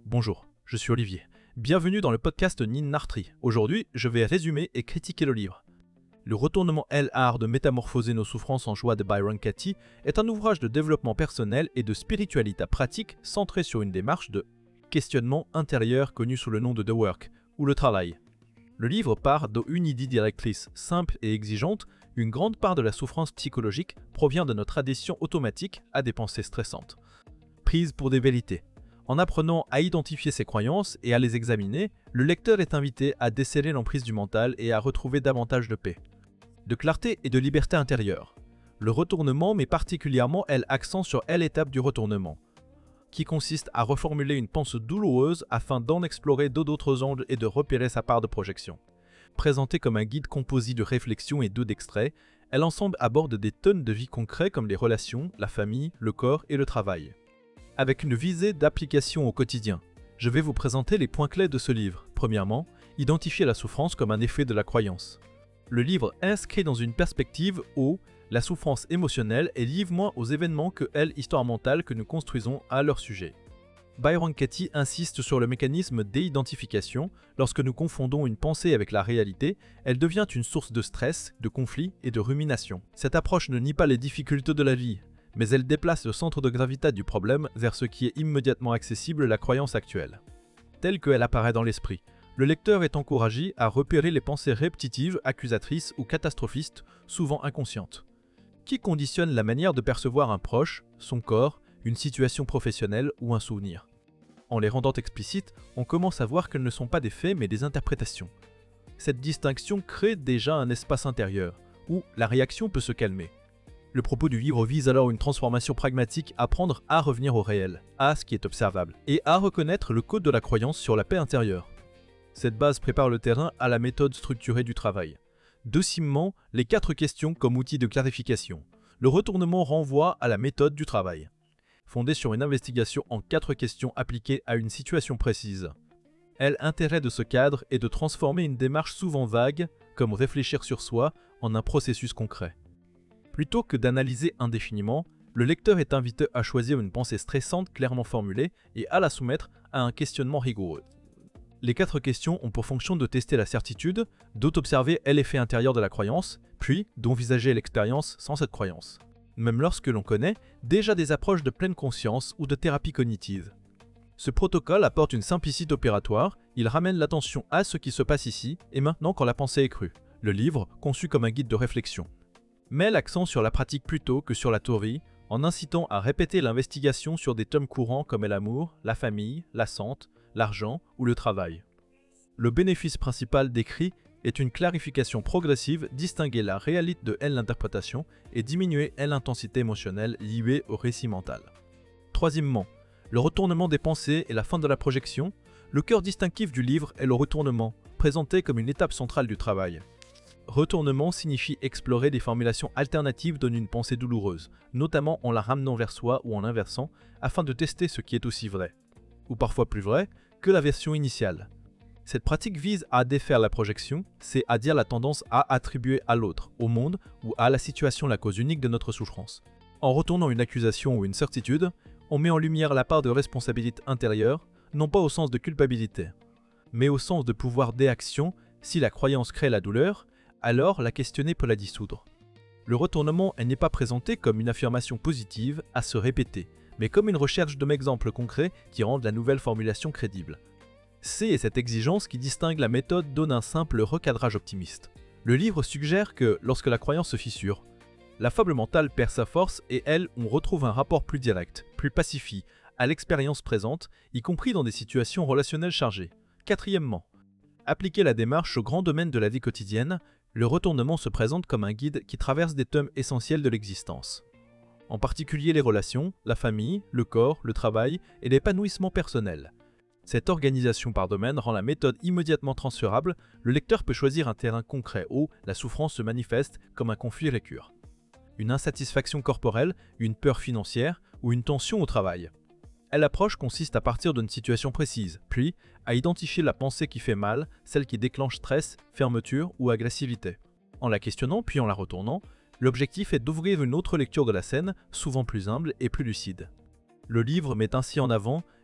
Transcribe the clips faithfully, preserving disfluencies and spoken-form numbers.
Bonjour, je suis Olivier. Bienvenue dans le podcast Ninartri. Aujourd'hui, je vais résumer et critiquer le livre. Le retournement El art de métamorphoser nos souffrances en joie de Byron Katie est un ouvrage de développement personnel et de spiritualité pratique centré sur une démarche de questionnement intérieur connu sous le nom de The Work, ou le travail. Le livre part d'une idée directrice simple et exigeante. Une grande part de la souffrance psychologique provient de notre adhésion automatique à des pensées stressantes, prises pour des vérités. En apprenant à identifier ses croyances et à les examiner, le lecteur est invité à desserrer l'emprise du mental et à retrouver davantage de paix, de clarté et de liberté intérieure. Le retournement met particulièrement l'accent sur l'étape du retournement, qui consiste à reformuler une pensée douloureuse afin d'en explorer d'autres angles et de repérer sa part de projection. Présentée comme un guide composé de réflexions et d'extraits, l'ensemble aborde des tonnes de vie concrètes comme les relations, la famille, le corps et le travail. Avec une visée d'application au quotidien, je vais vous présenter les points clés de ce livre. Premièrement, identifier la souffrance comme un effet de la croyance. Le livre inscrit dans une perspective où la souffrance émotionnelle est liée moins aux événements que elle histoire mentale que nous construisons à leur sujet. Byron Katie insiste sur le mécanisme d'identification. Lorsque nous confondons une pensée avec la réalité, elle devient une source de stress, de conflit et de rumination. Cette approche ne nie pas les difficultés de la vie, mais elle déplace le centre de gravité du problème vers ce qui est immédiatement accessible, la croyance actuelle, telle qu'elle apparaît dans l'esprit. Le lecteur est encouragé à repérer les pensées répétitives, accusatrices ou catastrophistes, souvent inconscientes, qui conditionnent la manière de percevoir un proche, son corps, une situation professionnelle ou un souvenir. En les rendant explicites, on commence à voir qu'elles ne sont pas des faits mais des interprétations. Cette distinction crée déjà un espace intérieur, où la réaction peut se calmer. Le propos du livre vise alors une transformation pragmatique, apprendre à revenir au réel, à ce qui est observable, et à reconnaître le code de la croyance sur la paix intérieure. Cette base prépare le terrain à la méthode structurée du travail. Deuxièmement, les quatre questions comme outil de clarification. Le retournement renvoie à la méthode du travail, fondée sur une investigation en quatre questions appliquées à une situation précise. L'intérêt de ce cadre est de transformer une démarche souvent vague, comme réfléchir sur soi, en un processus concret. Plutôt que d'analyser indéfiniment, le lecteur est invité à choisir une pensée stressante clairement formulée et à la soumettre à un questionnement rigoureux. Les quatre questions ont pour fonction de tester la certitude, d'autobserver l'effet intérieur de la croyance, puis d'envisager l'expérience sans cette croyance, même lorsque l'on connaît déjà des approches de pleine conscience ou de thérapie cognitive. Ce protocole apporte une simplicité opératoire, il ramène l'attention à ce qui se passe ici et maintenant quand la pensée est crue. Le livre, conçu comme un guide de réflexion, met l'accent sur la pratique plutôt que sur la théorie, en incitant à répéter l'investigation sur des thèmes courants comme l'amour, la famille, la santé, l'argent ou le travail. Le bénéfice principal décrit est une clarification progressive, distinguer la réalité de l'interprétation et diminuer l'intensité émotionnelle liée au récit mental. Troisièmement, le retournement des pensées et la fin de la projection. Le cœur distinctif du livre est le retournement, présenté comme une étape centrale du travail. Retournement signifie explorer des formulations alternatives d'une pensée douloureuse, notamment en la ramenant vers soi ou en l'inversant, afin de tester ce qui est aussi vrai, ou parfois plus vrai, que la version initiale. Cette pratique vise à défaire la projection, c'est-à-dire la tendance à attribuer à l'autre, au monde ou à la situation la cause unique de notre souffrance. En retournant une accusation ou une certitude, on met en lumière la part de responsabilité intérieure, non pas au sens de culpabilité, mais au sens de pouvoir d'action. Si la croyance crée la douleur, alors la questionner peut la dissoudre. Le retournement n'est pas présenté comme une affirmation positive à se répéter, mais comme une recherche d'exemples concrets qui rendent la nouvelle formulation crédible. C'est cette exigence qui distingue la méthode d'un simple recadrage optimiste. Le livre suggère que, lorsque la croyance se fissure, la fable mentale perd sa force et elle, on retrouve un rapport plus direct, plus pacifié, à l'expérience présente, y compris dans des situations relationnelles chargées. Quatrièmement, appliquer la démarche au grand domaine de la vie quotidienne. Le retournement se présente comme un guide qui traverse des thèmes essentiels de l'existence, en particulier les relations, la famille, le corps, le travail et l'épanouissement personnel. Cette organisation par domaine rend la méthode immédiatement transférable. Le lecteur peut choisir un terrain concret où la souffrance se manifeste comme un conflit récurrent, une insatisfaction corporelle, une peur financière ou une tension au travail. L'approche consiste à partir d'une situation précise, puis à identifier la pensée qui fait mal, celle qui déclenche stress, fermeture ou agressivité. En la questionnant puis en la retournant, l'objectif est d'ouvrir une autre lecture de la scène, souvent plus humble et plus lucide. Le livre met ainsi en avant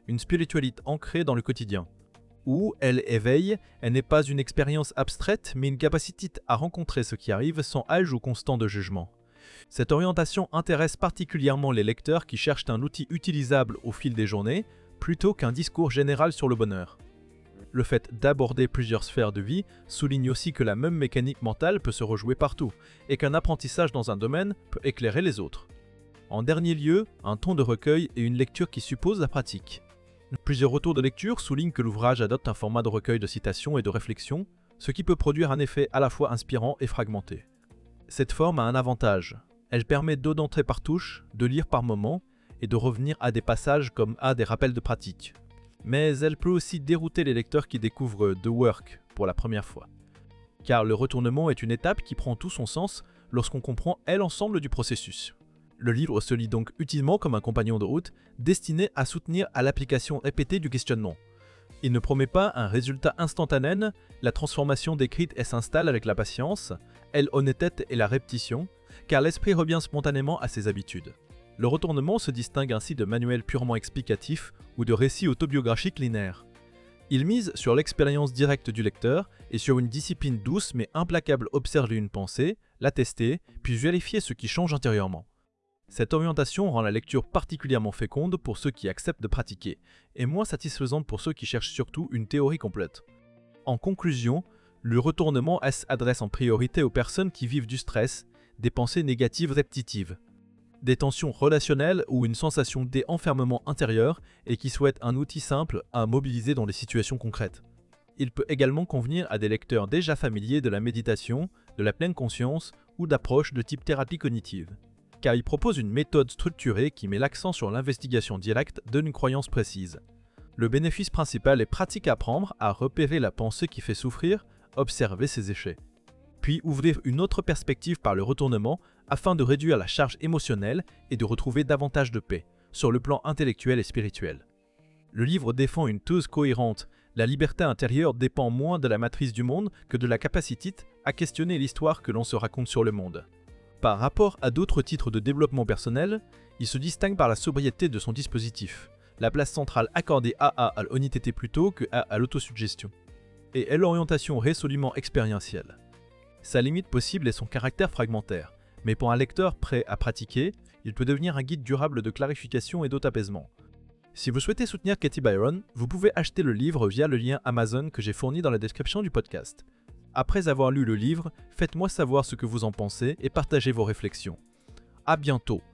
une spiritualité ancrée dans le quotidien. Où elle éveille, elle n'est pas une expérience abstraite, mais une capacité à rencontrer ce qui arrive sans âge ou constant de jugement. Cette orientation intéresse particulièrement les lecteurs qui cherchent un outil utilisable au fil des journées, plutôt qu'un discours général sur le bonheur. Le fait d'aborder plusieurs sphères de vie souligne aussi que la même mécanique mentale peut se rejouer partout, et qu'un apprentissage dans un domaine peut éclairer les autres. En dernier lieu, un ton de recueil et une lecture qui suppose la pratique. Plusieurs retours de lecture soulignent que l'ouvrage adopte un format de recueil de citations et de réflexions, ce qui peut produire un effet à la fois inspirant et fragmenté. Cette forme a un avantage. Elle permet d'entrer par touche, de lire par moment, et de revenir à des passages comme à des rappels de pratique. Mais elle peut aussi dérouter les lecteurs qui découvrent The Work pour la première fois. Car le retournement est une étape qui prend tout son sens lorsqu'on comprend l'ensemble du processus. Le livre se lit donc utilement comme un compagnon de route destiné à soutenir à l'application répétée du questionnement. Il ne promet pas un résultat instantané, la transformation décrite s'installe avec la patience, l'honnêteté et la répétition, car l'esprit revient spontanément à ses habitudes. Le retournement se distingue ainsi de manuels purement explicatifs ou de récits autobiographiques linéaires. Il mise sur l'expérience directe du lecteur et sur une discipline douce mais implacable observer une pensée, la tester, puis vérifier ce qui change intérieurement. Cette orientation rend la lecture particulièrement féconde pour ceux qui acceptent de pratiquer, et moins satisfaisante pour ceux qui cherchent surtout une théorie complète. En conclusion, le retournement s'adresse en priorité aux personnes qui vivent du stress, des pensées négatives répétitives, des tensions relationnelles ou une sensation d'enfermement intérieur et qui souhaitent un outil simple à mobiliser dans des situations concrètes. Il peut également convenir à des lecteurs déjà familiers de la méditation, de la pleine conscience ou d'approches de type thérapie cognitive, car il propose une méthode structurée qui met l'accent sur l'investigation directe d'une croyance précise. Le bénéfice principal est pratique à apprendre à repérer la pensée qui fait souffrir, observer ses échecs, puis ouvrir une autre perspective par le retournement afin de réduire la charge émotionnelle et de retrouver davantage de paix, sur le plan intellectuel et spirituel. Le livre défend une thèse cohérente. La liberté intérieure dépend moins de la matrice du monde que de la capacité à questionner l'histoire que l'on se raconte sur le monde. Par rapport à d'autres titres de développement personnel, il se distingue par la sobriété de son dispositif, la place centrale accordée à, à, à l'honnêteté plutôt que à, à l'autosuggestion, et est l'orientation résolument expérientielle. Sa limite possible est son caractère fragmentaire, mais pour un lecteur prêt à pratiquer, il peut devenir un guide durable de clarification et d'auto-apaisement. Si vous souhaitez soutenir Katie Byron, vous pouvez acheter le livre via le lien Amazon que j'ai fourni dans la description du podcast. Après avoir lu le livre, faites-moi savoir ce que vous en pensez et partagez vos réflexions. À bientôt